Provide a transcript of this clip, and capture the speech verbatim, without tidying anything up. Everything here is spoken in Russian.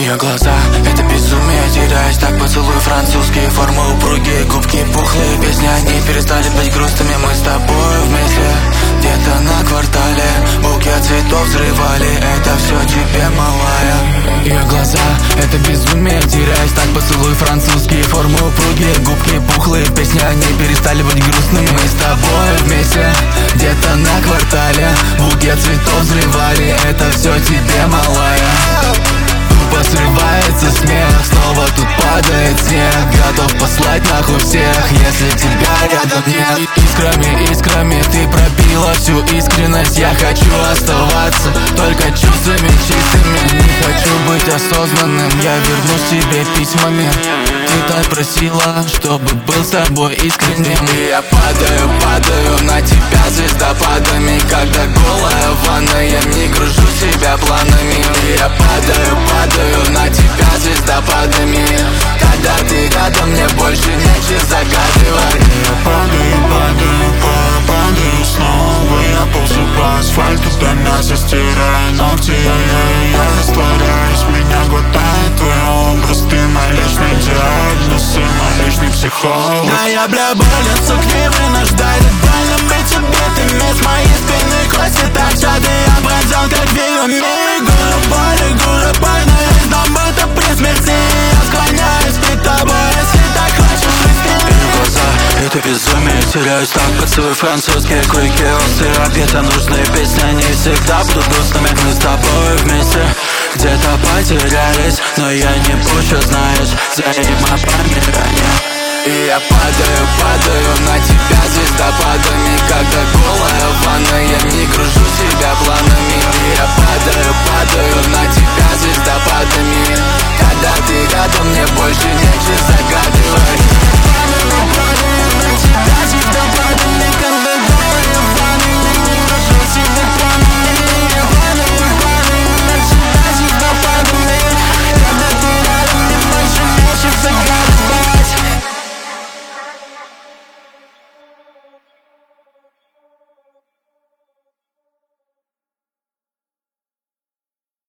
Ее глаза — это безумие, теряюсь так. Поцелуй французские, формы упругие, губки пухлые. Песни, они перестали быть грустными. Мы с тобой вместе, где-то на квартале. Букет цветов взрывали, это все тебе, малая. Ее глаза — это безумие, теряюсь так. Поцелуй французские, формы упругие, губки пухлые. Песни, они перестали быть грустными. Мы с тобой вместе, где-то на квартале. Букет цветов взрывали, это все тебе, малая. Тупо срывается смех, снова тут падает снег. Готов послать нахуй всех, если тебя рядом нет. Искрами, искрами ты пробила всю искренность. Я хочу оставаться только чувствами чистыми. Не хочу быть осознанным, я вернусь тебе письмами. Ты так просила, чтобы был с тобой искренним. И я падаю, падаю на тебя звездопадами. Когда голая в ванной, я не гружу себя планами. И я падаю, падаю на тебя звездопадами. Когда ты рядом, мне больше нечего загадывать. Я падаю, падаю, падаю снова. Я ползу по асфальту, до мяса стирая ногти. Я, я, я растворяюсь, меня глотает твой образ. Ты мой личный диагноз и мой личный психолог. Да я, бля, болен, сук, не вынуждает. Больно быть тебе, ты вместо моей спины. Кости торчат, и я пронзен, как веерами. Гора боли, гора больно, весь дом будто при смерти. Я склоняюсь перед тобой, если так хочешь жить. Ее глаза — это безумие, теряюсь так. Поцелуй французские, круги острые. Где-то нужные песни, они всегда будут грустными. Мы с тобой вместе, где-то потерялись. Но я не пущу, знаешь, взаимопомирание. И я падаю, падаю на тебя звездопадами. Когда